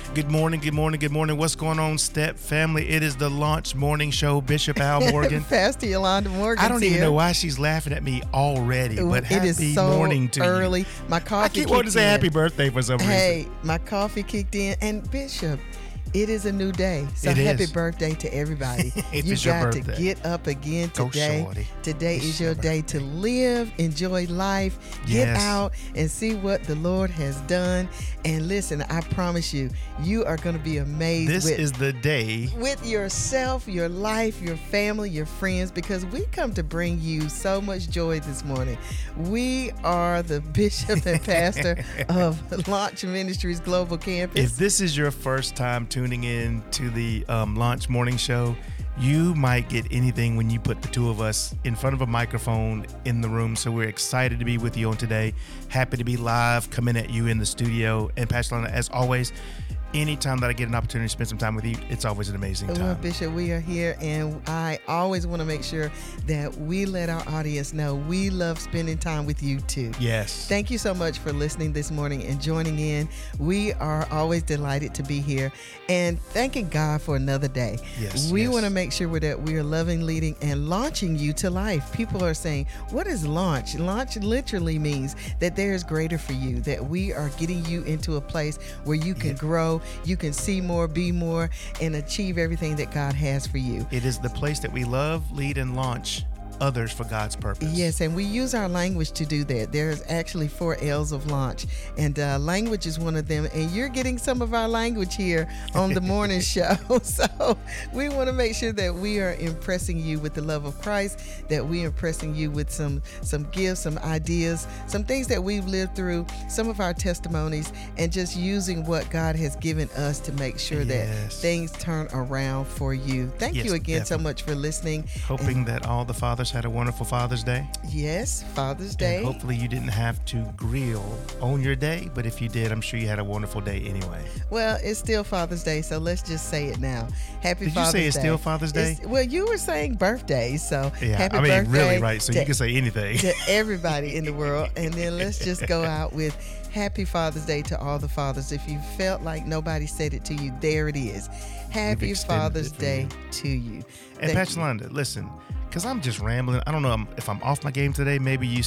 Good morning, good morning, good morning. What's going on, Step family? It is the Launch Morning Show. Bishop Al Morgan. Pastor Yolanda Morgan. I don't even know why she's laughing at me already, but it is happy so morning to early. you. My coffee I keep wanting to say happy birthday for some reason. Hey, my coffee kicked in. And Bishop, it is a new day. So happy birthday to everybody. You got to get up again today. Today is your day to live, enjoy life, get out and see what the Lord has done. And listen, I promise you, you are going to be amazed. This is the day. With yourself, your life, your family, your friends, because we come to bring you so much joy this morning. We are the Bishop and Pastor of Launch Ministries Global Campus. If this is your first time tuning in to the Launch Morning Show, you might get anything when you put the two of us in front of a microphone in the room. So we're excited to be with you on today. Happy to be live, coming at you in the studio. And Pastor Lana, as always, anytime that I get an opportunity to spend some time with you, it's always an amazing time. Well, Bishop, we are here, and I always want to make sure that we let our audience know we love spending time with you too. Yes. Thank you so much for listening this morning and joining in. We are always delighted to be here and thanking God for another day. Yes. We want to make sure that we are loving, leading, and launching you to life. People are saying, what is launch? Launch literally means that there is greater for you, that we are getting you into a place where you can grow, you can see more, be more, and achieve everything that God has for you. It is the place that we love, lead, and launch others for God's purpose. Yes, and we use our language to do that. There's actually 4 L's of launch, and language is one of them. And you're getting some of our language here on the morning show. So we want to make sure that we are impressing you with the love of Christ, that we're impressing you with some gifts, some ideas, some things that we've lived through, some of our testimonies, and just using what God has given us to make sure that things turn around for you. Thank you again so much for listening. Hoping that all the fathers had a wonderful Father's Day. Yes, Father's Day. And hopefully you didn't have to grill on your day, but if you did, I'm sure you had a wonderful day anyway. Well, it's still Father's Day, so let's just say it now. Happy Father's Day. Did you say it's still Father's Day? Well, you were saying birthdays, so happy birthday. Really, right, so you can say anything. To everybody in the world, and then let's just go out with Happy Father's Day to all the fathers. If you felt like nobody said it to you, there it is. Happy Father's Day to you. And Pastor Landa, listen, because I'm just rambling. I don't know if I'm off my game today. Maybe you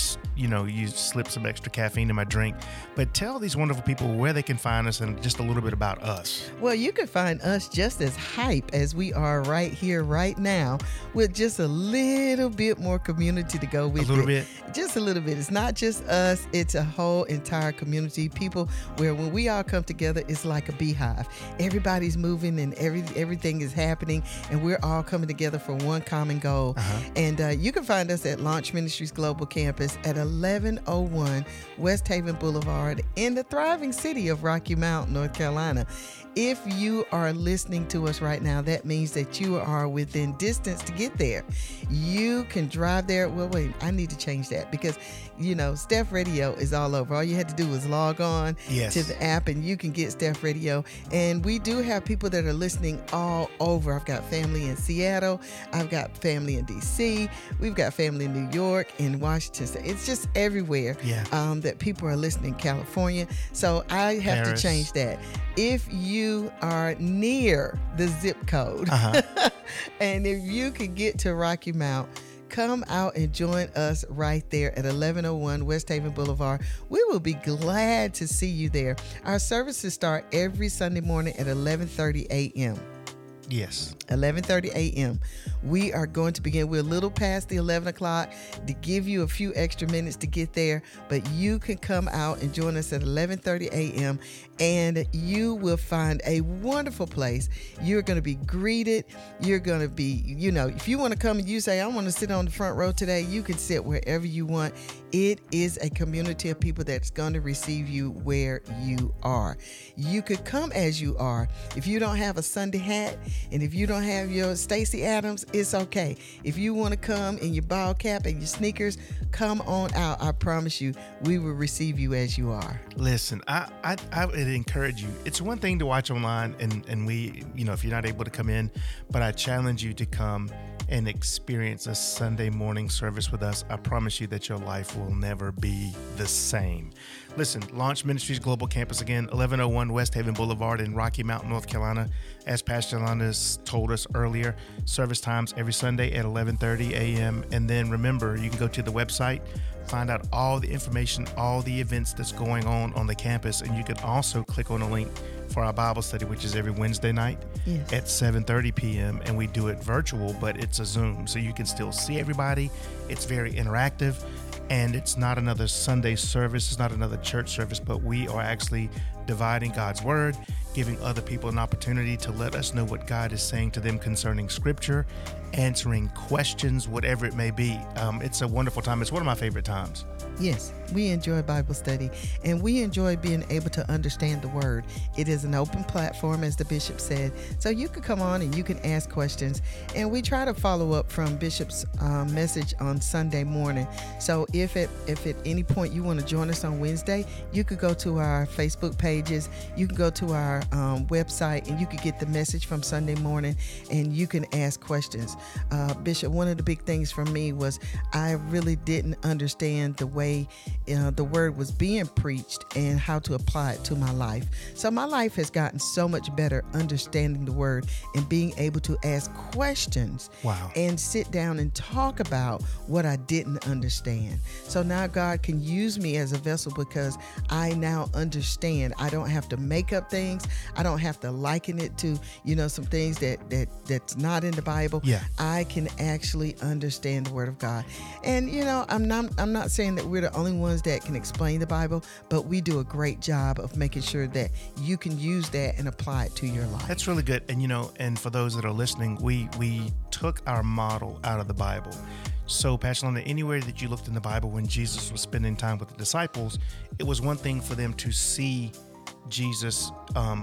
slip some extra caffeine in my drink. But tell these wonderful people where they can find us and just a little bit about us. Well, you can find us just as hype as we are right here, right now, with just a little bit more community to go with it. A little bit? Just a little bit. It's not just us. It's a whole entire community. People where when we all come together, it's like a beehive. Everybody's moving and everything is happening, and we're all coming together for one common goal. And you can find us at Launch Ministries Global Campus at 1101 West Haven Boulevard in the thriving city of Rocky Mount, North Carolina. If you are listening to us right now, that means that you are within distance to get there. You can drive there. Well, wait, I need to change that because, Steph Radio is all over. All you had to do was log on to the app and you can get Steph Radio. And we do have people that are listening all over. I've got family in Seattle. I've got family in D.C. We've got family in New York, in Washington State. It's just everywhere that people are listening. California. So I have to change that. If you are near the zip code and if you can get to Rocky Mount, come out and join us right there at 1101 West Haven Boulevard. We will be glad to see you there. Our services start every Sunday morning at 11:30 a.m. Yes. 11:30 a.m. We are going to begin. We're a little past the 11 o'clock to give you a few extra minutes to get there, but you can come out and join us at 11:30 a.m. and you will find a wonderful place. You're going to be greeted. You're going to be, if you want to come and you say, I want to sit on the front row today, you can sit wherever you want. It is a community of people that's going to receive you where you are. You could come as you are. If you don't have a Sunday hat and if you don't have your Stacey Adams, it's okay. If you want to come in your ball cap and your sneakers, come on out. I promise you, we will receive you as you are. Listen, I would encourage you. It's one thing to watch online and we, if you're not able to come in, but I challenge you to come and experience a Sunday morning service with us. I promise you that your life will never be the same. Listen, Launch Ministries Global Campus again, 1101 West Haven Boulevard in Rocky Mount, North Carolina. As Pastor Yolanda told us earlier, service times every Sunday at 11:30 a.m. And then remember, you can go to the website, find out all the information, all the events that's going on the campus. And you can also click on a link for our Bible study, which is every Wednesday night at 7:30 p.m. And we do it virtual, but it's a Zoom. So you can still see everybody. It's very interactive. And it's not another Sunday service. It's not another church service, but we are actually dividing God's word, giving other people an opportunity to let us know what God is saying to them concerning scripture, answering questions, whatever it may be. It's a wonderful time. It's one of my favorite times. Yes, we enjoy Bible study, and we enjoy being able to understand the word. It is an open platform, as the bishop said, so you can come on and you can ask questions, and we try to follow up from Bishop's message on Sunday morning. So if at any point you want to join us on Wednesday, you could go to our Facebook pages, you can go to our website, and you could get the message from Sunday morning, and you can ask questions. Bishop, one of the big things for me was I really didn't understand the way the word was being preached and how to apply it to my life. So my life has gotten so much better understanding the word and being able to ask questions. Wow. And sit down and talk about what I didn't understand. So now God can use me as a vessel because I now understand. I don't have to make up things. I don't have to liken it to, some things that's not in the Bible. Yeah. I can actually understand the word of God. And, I'm not saying that we're the only ones that can explain the Bible, but we do a great job of making sure that you can use that and apply it to your life. That's really good. And, and for those that are listening, we took our model out of the Bible. So, Pastor Yolanda, anywhere that you looked in the Bible when Jesus was spending time with the disciples, it was one thing for them to see Jesus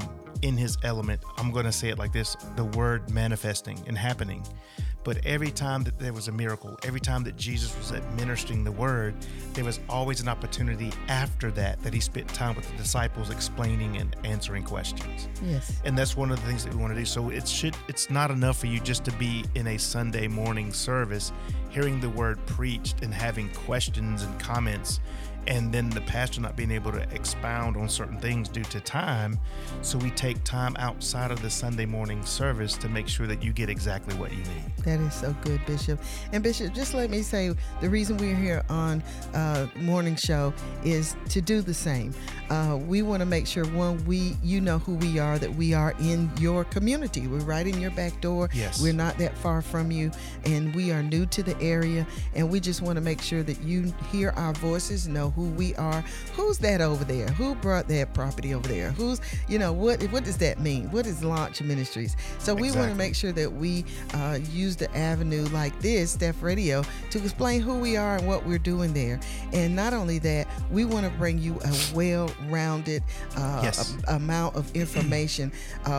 in his element. I'm going to say it like this, the word manifesting and happening. But every time that there was a miracle, every time that Jesus was administering the word, there was always an opportunity after that he spent time with the disciples explaining and answering questions. Yes. And that's one of the things that we want to do. So it's not enough for you just to be in a Sunday morning service, hearing the word preached and having questions and comments, and then the pastor not being able to expound on certain things due to time. So we take time outside of the Sunday morning service to make sure that you get exactly what you need. That is so good, Bishop. And Bishop, just let me say, the reason we're here on morning show is to do the same. We want to make sure, one, you know who we are, that we are in your community. We're right in your back door. Yes. We're not that far from you, and we are new to the area, and we just want to make sure that you hear our voices, know who we are. Who's that over there? Who brought that property over there? Who's, what does that mean? What is Launch Ministries? So we want to make sure that we use the avenue like this, Steph Radio, to explain who we are and what we're doing there. And not only that, we want to bring you a well-rounded amount of information.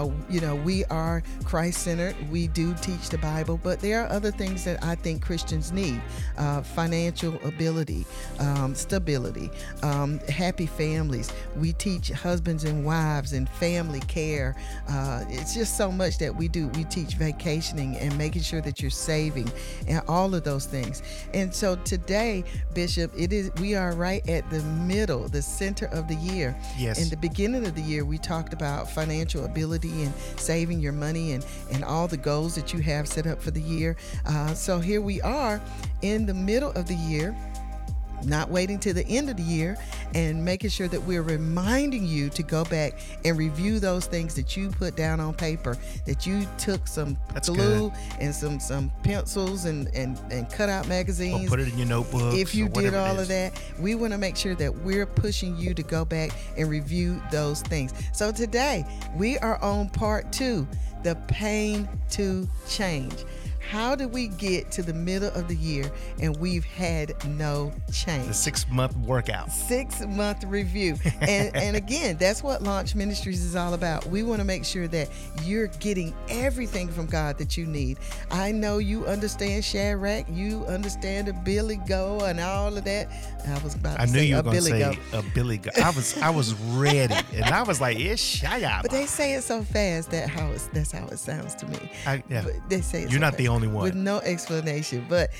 We are Christ-centered. We do teach the Bible, but there are other things that I think Christians need. Financial ability, stability, happy families. We teach husbands and wives and family care. It's just so much that we do. We teach vacationing and making sure that you're saving and all of those things. And so today, Bishop, we are right at the center of the year. Yes. In the beginning of the year, we talked about financial ability and saving your money and all the goals that you have set up for the year. So here we are in the middle of the year, not waiting to the end of the year, and making sure that we're reminding you to go back and review those things that you put down on paper, that you took some glue and some pencils and cut out magazines. Or put it in your notebook. If you did all of that, we want to make sure that we're pushing you to go back and review those things. So today we are on part 2, the pain to change. How did we get to the middle of the year and we've had no change? The 6-month workout. 6-month review. And again, that's what Launch Ministries is all about. We want to make sure that you're getting everything from God that you need. I know you understand Shadrach, you understand a Billy Goat and all of that. I knew you were going to say a Billy Goat. I was ready, and I was like, it's Shia. But they say it so fast that's how it sounds to me. Yeah. But they say it You're so not fast. the only one. With no explanation. But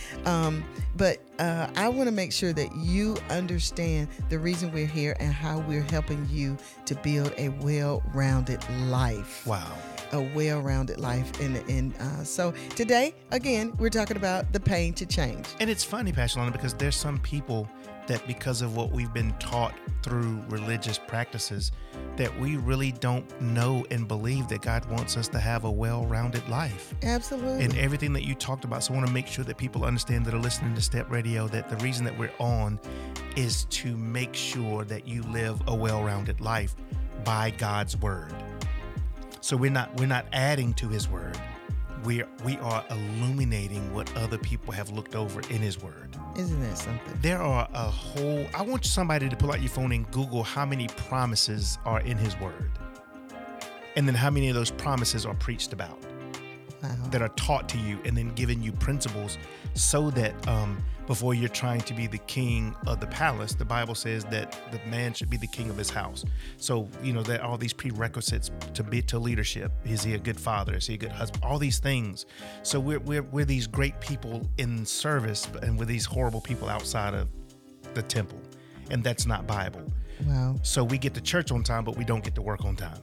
I want to make sure that you understand the reason we're here and how we're helping you to build a well-rounded life. Wow. A well-rounded life. And so today, again, we're talking about the pain to change. And it's funny, Pastor Lana, because there's some people that because of what we've been taught through religious practices, that we really don't know and believe that God wants us to have a well-rounded life. Absolutely. And everything that you talked about. So I want to make sure that people understand that are listening to Step Radio that the reason that we're on is to make sure that you live a well-rounded life by God's word. So we're not adding to his word. We are illuminating what other people have looked over in his word. Isn't that something? There are I want somebody to pull out your phone and Google how many promises are in his word. And then how many of those promises are preached about. Wow. That are taught to you and then given you principles so that before you're trying to be the king of the palace, the Bible says that the man should be the king of his house. So, there are all these prerequisites to leadership. Is he a good father? Is he a good husband? All these things. So we're these great people in service, and we're these horrible people outside of the temple. And that's not Bible. Wow. So we get to church on time, but we don't get to work on time.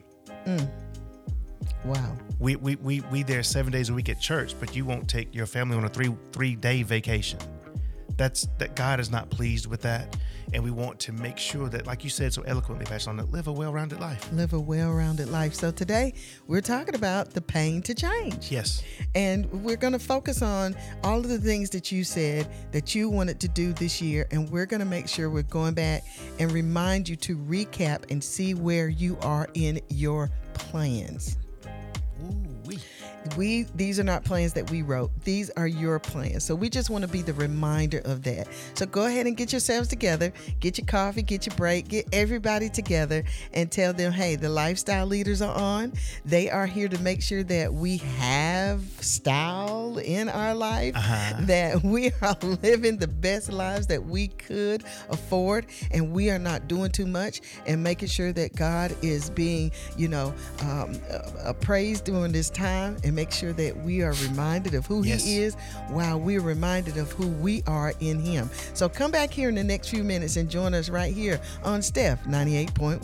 Wow. We there 7 days a week at church, but you won't take your family on a three-day vacation. That God is not pleased with that. And we want to make sure that, like you said so eloquently, Pastor Lana, live a well-rounded life. Live a well-rounded life. So today we're talking about the pain to change. Yes. And we're going to focus on all of the things that you said that you wanted to do this year. And we're going to make sure we're going back and remind you to recap and see where you are in your plans. These are not plans that we wrote. These are your plans. So we just want to be the reminder of that. So go ahead and get yourselves together, get your coffee, get your break, get everybody together and tell them, hey, the lifestyle leaders are on. They are here to make sure that we have style in our life, that we are living the best lives that we could afford, and we are not doing too much, and making sure that God is being, praised during this time, and make sure that we are reminded of who he is while we're reminded of who we are in him. So come back here in the next few minutes and join us right here on Steph 98.1.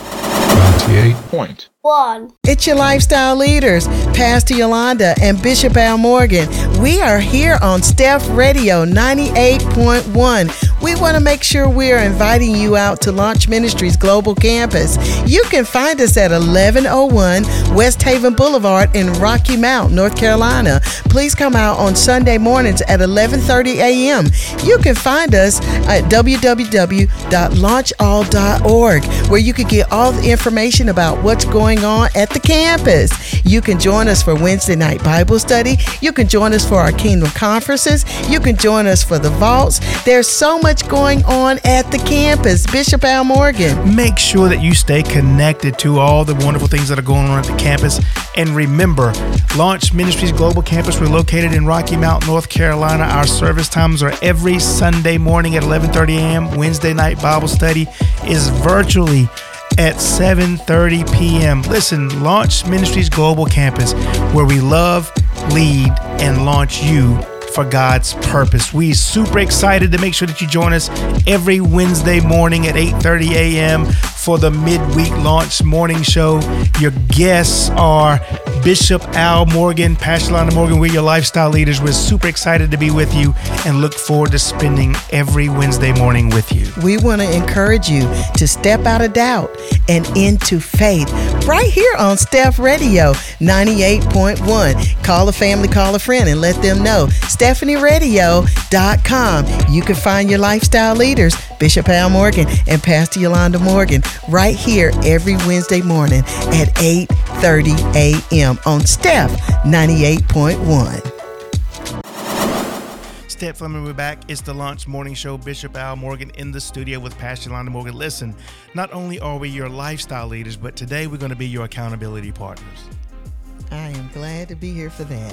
98.1. It's your lifestyle leaders, Pastor Yolanda and Bishop Al Morgan. We are here on Steph Radio 98.1. We want to make sure we are inviting you out to Launch Ministries Global Campus. You can find us at 1101 West Haven Boulevard in Rocky Mount, North Carolina. Please come out on Sunday mornings at 11:30 a.m. You can find us at www.launchall.org, where you can get all the information about what's going on at the campus. You can join us for Wednesday night Bible study. You can join us for our Kingdom conferences. You can join us for the vaults. There's so much going on at the campus. Bishop Al Morgan. Make sure that you stay connected to all the wonderful things that are going on at the campus. And remember, Launch Ministries Global Campus, we're located in Rocky Mount, North Carolina. Our service times are every Sunday morning at 11:30 a.m. Wednesday night Bible study is virtually at 7:30 p.m. Listen, Launch Ministries Global Campus, where we love, lead, and launch you for God's purpose. We're super excited to make sure that you join us every Wednesday morning at 8:30 a.m. for the midweek launch morning show. Your guests are Bishop Al Morgan, Pastor Lana Morgan. We're your lifestyle leaders. We're super excited to be with you and look forward to spending every Wednesday morning with you. We want to encourage you to step out of doubt and into faith right here on Steph Radio 98.1. Call a family, call a friend, and let them know. StephanieRadio.com. You can find your lifestyle leaders, Bishop Al Morgan and Pastor Yolanda Morgan, right here every Wednesday morning at 8:30 a.m. on Steph 98.1. Step Fleming, we're back. It's the Launch Morning Show. Bishop Al Morgan in the studio with Pastor Yolanda Morgan. Listen, not only are we your lifestyle leaders, but today we're going to be your accountability partners. I am glad to be here for that.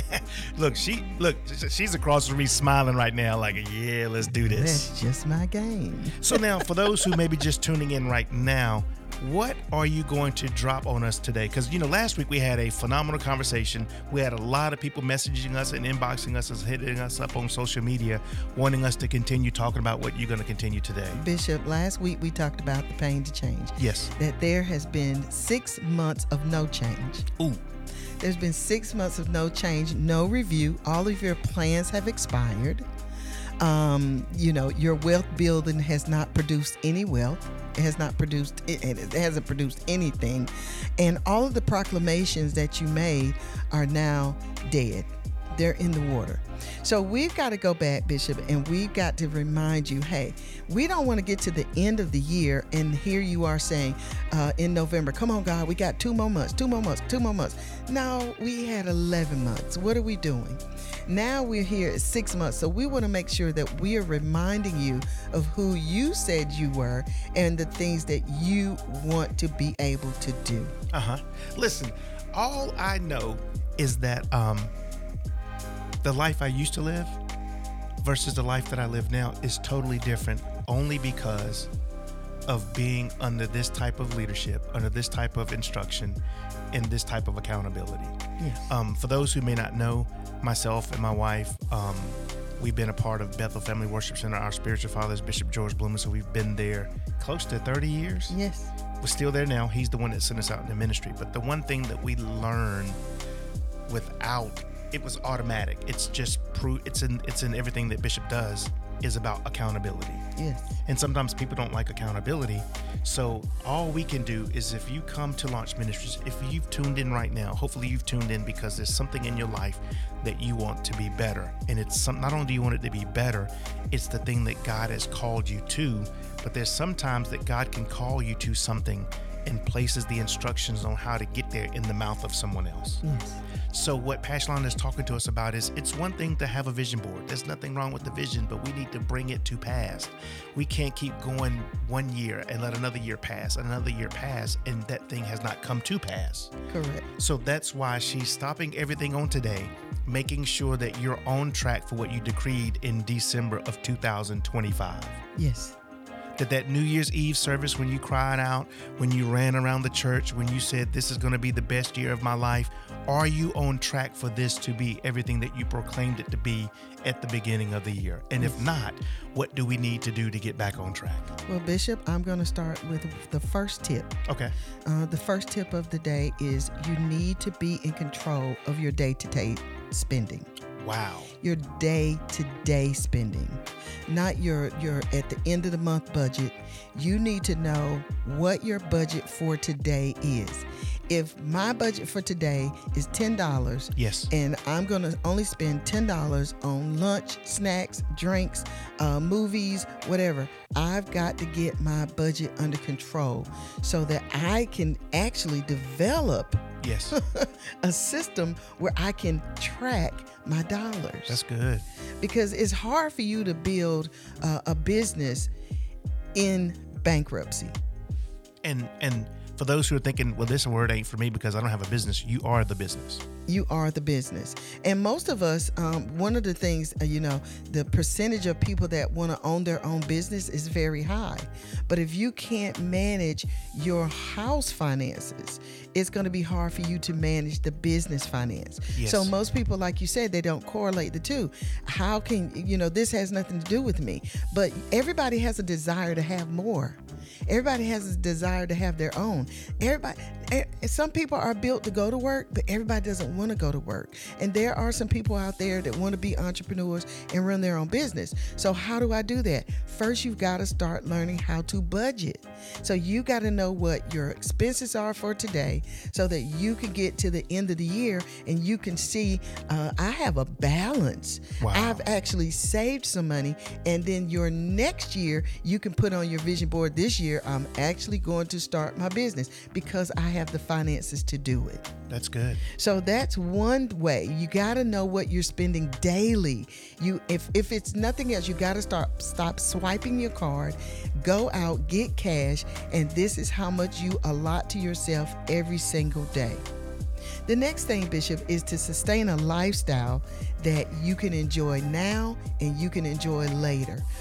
She's across from me smiling right now like, yeah, let's do this. That's just my game. So now, for those who may be just tuning in right now, what are you going to drop on us today? Because, last week we had a phenomenal conversation. We had a lot of people messaging us and inboxing us and hitting us up on social media, wanting us to continue talking about what you're going to continue today. Bishop, last week we talked about the pain to change. Yes. That there has been 6 months of no change. Ooh. There's been 6 months of no change, no review. All of your plans have expired. Your wealth building has not produced any wealth. It hasn't produced anything. And all of the proclamations that you made are now dead. They're in the water. So we've got to go back, Bishop, and we've got to remind you, hey, we don't want to get to the end of the year and here you are saying in November, come on, God, we got 2 more months. No, we had 11 months. What are we doing? Now we're here at 6 months. So we want to make sure that we are reminding you of who you said you were and the things that you want to be able to do. Listen, all I know is that the life I used to live versus the life that I live now is totally different, only because of being under this type of leadership, under this type of instruction, and this type of accountability. Yes. For those who may not know, myself and my wife, we've been a part of Bethel Family Worship Center. Our spiritual father is Bishop George Bloomer, so we've been there close to 30 years. Yes. We're still there now. He's the one that sent us out in the ministry. But the one thing that we learned it was automatic. It's just it's in everything that Bishop does is about accountability. Yes. And sometimes people don't like accountability. So all we can do is, if you come to Launch Ministries, if you've tuned in right now, hopefully you've tuned in because there's something in your life that you want to be better. And it's not only do you want it to be better, it's the thing that God has called you to. But there's sometimes that God can call you to something and places the instructions on how to get there in the mouth of someone else. Yes. So what Pastor Lon is talking to us about is, it's one thing to have a vision board. There's nothing wrong with the vision, but we need to bring it to pass. We can't keep going 1 year and let another year pass, and that thing has not come to pass. Correct. So that's why she's stopping everything on today, making sure that you're on track for what you decreed in December of 2025. Yes. That New Year's Eve service, when you cried out, when you ran around the church, when you said, this is going to be the best year of my life, are you on track for this to be everything that you proclaimed it to be at the beginning of the year? And if not, what do we need to do to get back on track? Well, Bishop, I'm going to start with the first tip. Okay. The first tip of the day is you need to be in control of your day-to-day spending. Wow. Your day-to-day spending, not your at the end of the month budget. You need to know what your budget for today is. If my budget for today is $10, yes, and I'm going to only spend $10 on lunch, snacks, drinks, movies, whatever, I've got to get my budget under control so that I can actually develop yes, a system where I can track my dollars. That's good. Because it's hard for you to build a business in bankruptcy. And for those who are thinking, well, this word ain't for me because I don't have a business, you are the business. You are the business. And most of us, one of the things, the percentage of people that want to own their own business is very high. But if you can't manage your house finances, it's going to be hard for you to manage the business finance. Yes. So most people, like you said, they don't correlate the two. How can, this has nothing to do with me. But everybody has a desire to have more. Everybody has a desire to have their own. Some people are built to go to work, but everybody doesn't want to go to work. And there are some people out there that want to be entrepreneurs and run their own business. So how do I do that? First, you've got to start learning how to budget. So you got to know what your expenses are for today so that you can get to the end of the year and you can see, I have a balance. Wow. I've actually saved some money. And then your next year, you can put on your vision board, this year, I'm actually going to start my business because I have the finances to do it. That's good. So that's one way. You got to know what you're spending daily. If it's nothing else, you got to stop swiping your card, go out, get cash, and this is how much you allot to yourself every single day. The next thing, Bishop, is to sustain a lifestyle that you can enjoy now and you can enjoy later.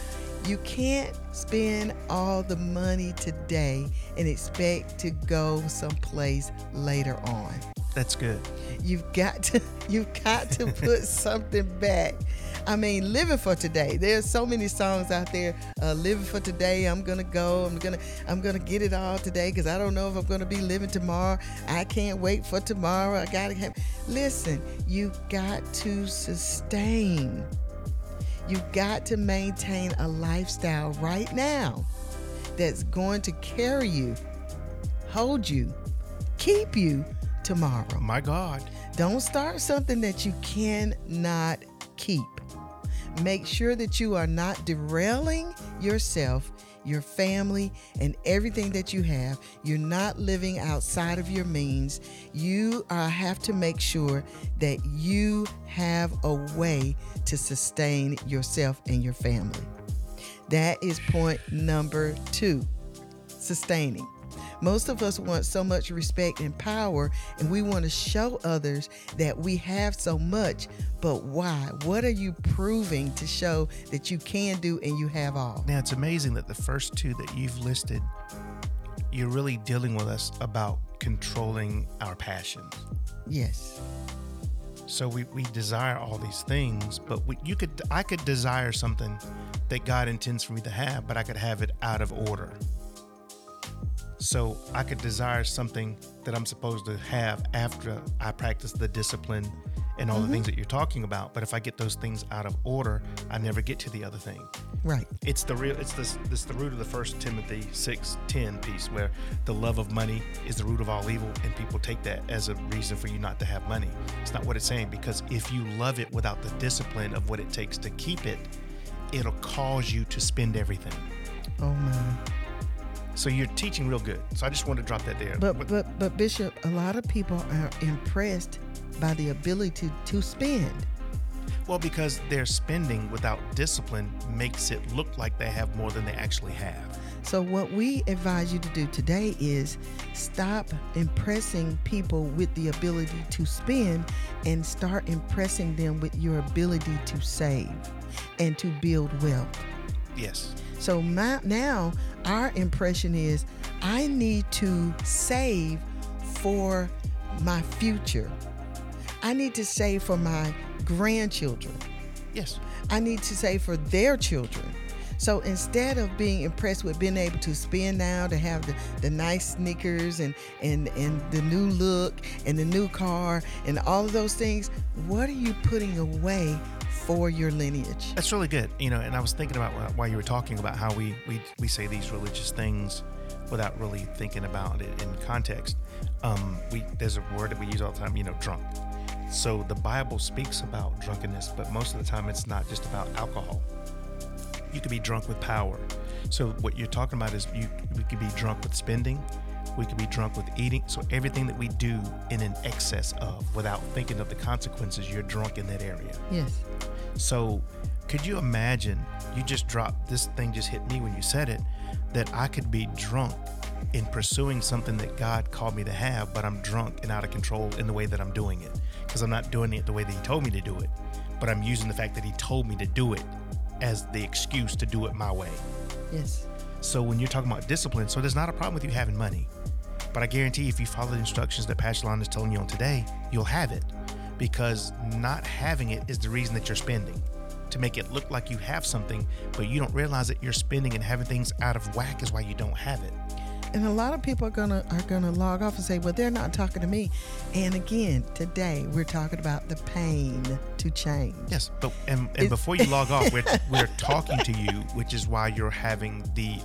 You can't spend all the money today and expect to go someplace later on. That's good. You've got to put something back. I mean, living for today. There's so many songs out there. Living for today. I'm gonna go. I'm gonna get it all today because I don't know if I'm gonna be living tomorrow. I can't wait for tomorrow. I gotta have. Listen, you got to sustain. You got to maintain a lifestyle right now that's going to carry you, hold you, keep you tomorrow. My God. Don't start something that you cannot keep. Make sure that you are not derailing yourself, your family, and everything that you have. You're not living outside of your means. You have to make sure that you have a way to sustain yourself and your family. That is point number 2, sustaining. Most of us want so much respect and power, and we want to show others that we have so much, but why? What are you proving to show that you can do and you have all? Now, it's amazing that the first 2 that you've listed, you're really dealing with us about controlling our passions. Yes. So we desire all these things, but I could desire something that God intends for me to have, but I could have it out of order. So I could desire something that I'm supposed to have after I practice the discipline and all the things that you're talking about. But if I get those things out of order, I never get to the other thing. Right. It's the root of the 1 Timothy 6:10 piece, where the love of money is the root of all evil, and people take that as a reason for you not to have money. It's not what it's saying, because if you love it without the discipline of what it takes to keep it, it'll cause you to spend everything. Oh my. So you're teaching real good. So I just wanted to drop that there. But Bishop, a lot of people are impressed by the ability to spend. Well, because their spending without discipline makes it look like they have more than they actually have. So what we advise you to do today is stop impressing people with the ability to spend and start impressing them with your ability to save and to build wealth. Yes. So now our impression is I need to save for my future. I need to save for my grandchildren. Yes. I need to save for their children. So instead of being impressed with being able to spend now to have the nice sneakers and the new look and the new car and all of those things, what are you putting away for your lineage? That's really good. And I was thinking about while you were talking about how we say these religious things without really thinking about it in context. There's a word that we use all the time, drunk. So the Bible speaks about drunkenness, but most of the time it's not just about alcohol. You could be drunk with power. So what you're talking about is we could be drunk with spending. We could be drunk with eating. So everything that we do in an excess of, without thinking of the consequences, you're drunk in that area. Yes. So could you imagine, this thing just hit me when you said it, that I could be drunk in pursuing something that God called me to have, but I'm drunk and out of control in the way that I'm doing it, because I'm not doing it the way that he told me to do it, but I'm using the fact that he told me to do it as the excuse to do it my way. Yes. So when you're talking about discipline, so there's not a problem with you having money, but I guarantee if you follow the instructions that Pastor Lon is telling you on today, you'll have it, because not having it is the reason that you're spending, to make it look like you have something, but you don't realize that you're spending and having things out of whack is why you don't have it. And a lot of people are gonna log off and say, well, they're not talking to me. And again, today we're talking about the pain to change. Yes, but and before you log off, we're talking to you, which is why you're having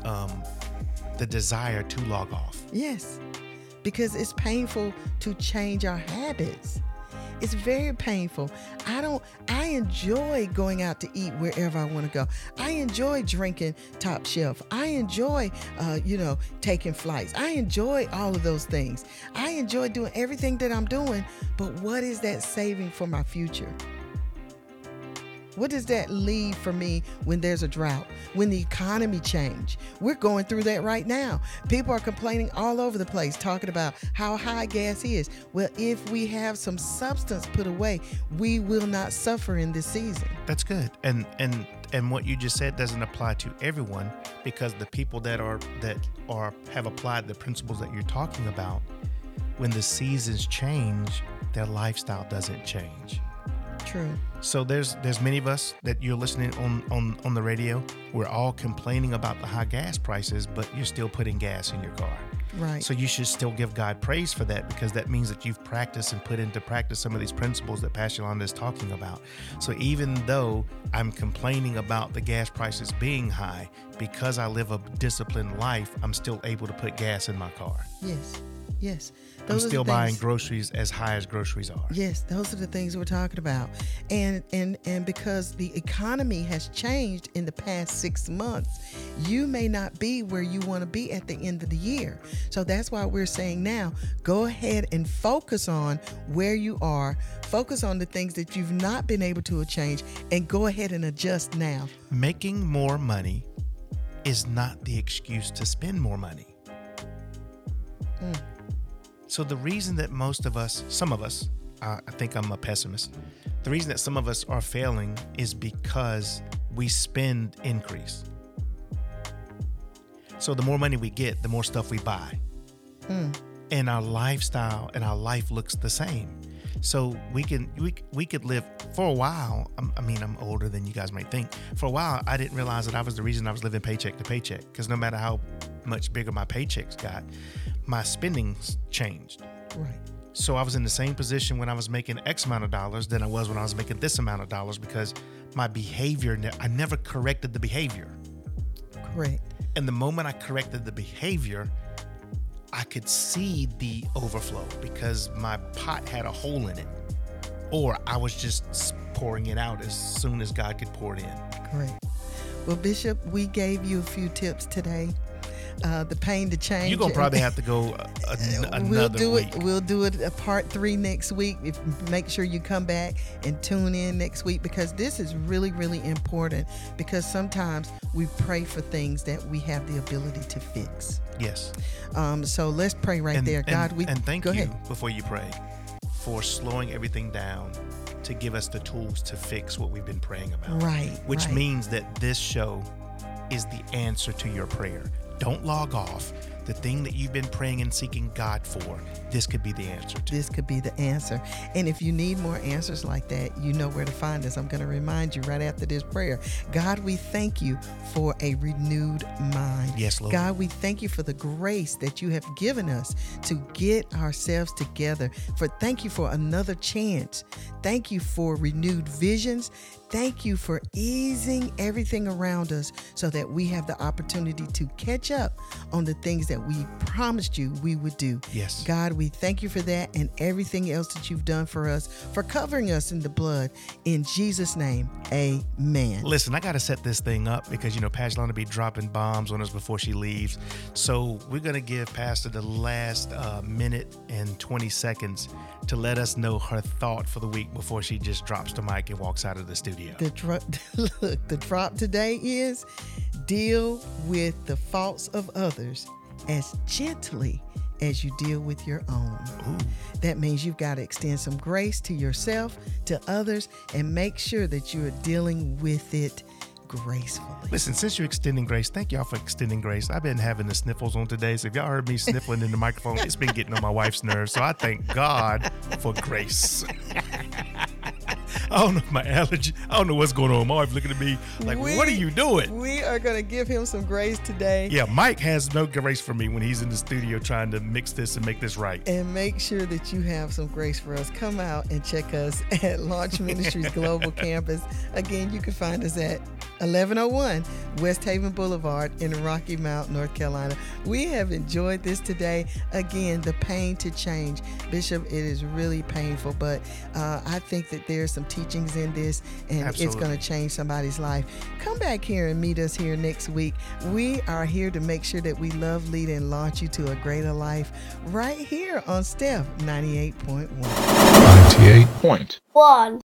the desire to log off. Yes, because it's painful to change our habits. It's very painful. I enjoy going out to eat wherever I want to go. I enjoy drinking top shelf. I enjoy, taking flights. I enjoy all of those things. I enjoy doing everything that I'm doing. But what is that saving for my future? What does that leave for me when there's a drought, when the economy change? We're going through that right now. People are complaining all over the place, talking about how high gas is. Well, if we have some substance put away, we will not suffer in this season. That's good. And and what you just said doesn't apply to everyone, because the people that have applied the principles that you're talking about, when the seasons change, their lifestyle doesn't change. True. So there's many of us that you're listening on the radio. We're all complaining about the high gas prices, but you're still putting gas in your car. Right. So you should still give God praise for that, because that means that you've practiced and put into practice some of these principles that Pastor Yolanda is talking about. So even though I'm complaining about the gas prices being high, because I live a disciplined life, I'm still able to put gas in my car. Yes. Yes. I'm still buying groceries as high as groceries are. Yes, those are the things we're talking about. And because the economy has changed in the past 6 months, you may not be where you want to be at the end of the year. So that's why we're saying now, go ahead and focus on where you are, focus on the things that you've not been able to change, and go ahead and adjust now. Making more money is not the excuse to spend more money. So the reason that some of us, I think I'm a pessimist. The reason that some of us are failing is because we spend increase. So the more money we get, the more stuff we buy. And our lifestyle and our life looks the same. So we could live for a while. I'm older than you guys might think. For a while, I didn't realize that I was the reason I was living paycheck to paycheck, because no matter how much bigger my paychecks got, my spendings changed. Right. So I was in the same position when I was making X amount of dollars than I was when I was making this amount of dollars, because my behavior, I never corrected the behavior. Correct. And the moment I corrected the behavior, I could see the overflow, because my pot had a hole in it, or I was just pouring it out as soon as God could pour it in. Correct. Well, Bishop, we gave you a few tips today. The pain to change. You're going to probably have to go another week. We'll do it a part 3 next week. Make sure you come back and tune in next week, because this is really, really important, because sometimes we pray for things that we have the ability to fix. Yes. So let's pray there. God, thank go you ahead. Before you pray, for slowing everything down to give us the tools to fix what we've been praying about. Right. Which means that this show is the answer to your prayer. Don't log off. The thing that you've been praying and seeking God for, this could be the answer to. This could be the answer. And if you need more answers like that, you know where to find us. I'm going to remind you right after this prayer. God, we thank you for a renewed mind. Yes, Lord. God, we thank you for the grace that you have given us to get ourselves together. Thank you for another chance. Thank you for renewed visions. Thank you for easing everything around us so that we have the opportunity to catch up on the things that we promised you we would do. Yes. God, we thank you for that and everything else that you've done for us, for covering us in the blood. In Jesus' name, amen. Listen, I got to set this thing up because, Pastor Yolanda be dropping bombs on us before she leaves. So we're going to give Pastor the last minute and 20 seconds to let us know her thought for the week before she just drops the mic and walks out of the studio. The drop today is deal with the faults of others as gently as you deal with your own. Ooh. That means you've got to extend some grace to yourself, to others, and make sure that you are dealing with it gracefully. Listen, since you're extending grace, thank y'all for extending grace. I've been having the sniffles on today, so if y'all heard me sniffling in the microphone, it's been getting on my wife's nerves. So I thank God for grace. I don't know my allergy. I don't know what's going on. My wife looking at me like, what are you doing? We are going to give him some grace today. Yeah, Mike has no grace for me when he's in the studio trying to mix this and make this right. And make sure that you have some grace for us. Come out and check us at Launch Ministries Global Campus. Again, you can find us at 1101 West Haven Boulevard in Rocky Mount, North Carolina. We have enjoyed this today. Again, the pain to change. Bishop, it is really painful, but I think that there's some teachings in this, and Absolutely. It's going to change somebody's life. Come back here and meet us here next week. We are here to make sure that we love, lead, and launch you to a greater life right here on Steph 98.1. 98.1.